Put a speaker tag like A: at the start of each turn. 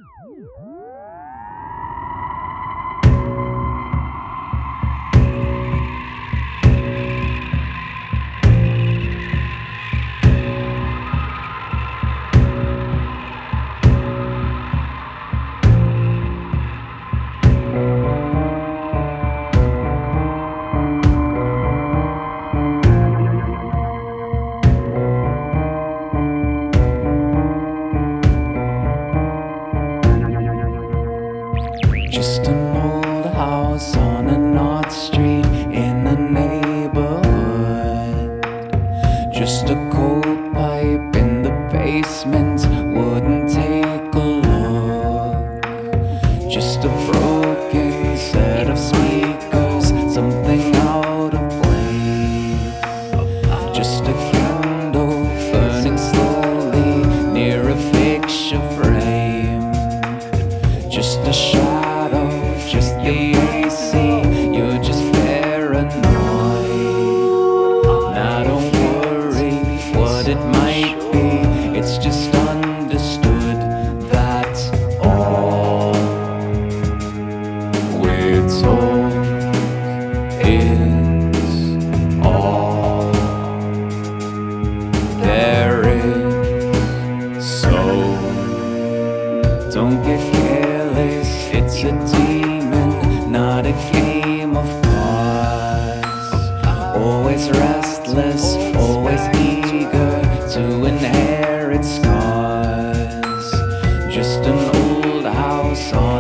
A: Just an old house on a North Street in the neighborhood. Just a coal pipe in the basement wouldn't take a look. Just a broken set of speakers, something out of place. Just a candle burning slowly near a picture frame. Just a shadow, just the AC, you're just paranoid. Now don't worry what it might be, it's just understood that all we're told is all there is. So don't get careless, it's a demon, not a game of cards. Always restless, always eager to inherit scars. Just an old house on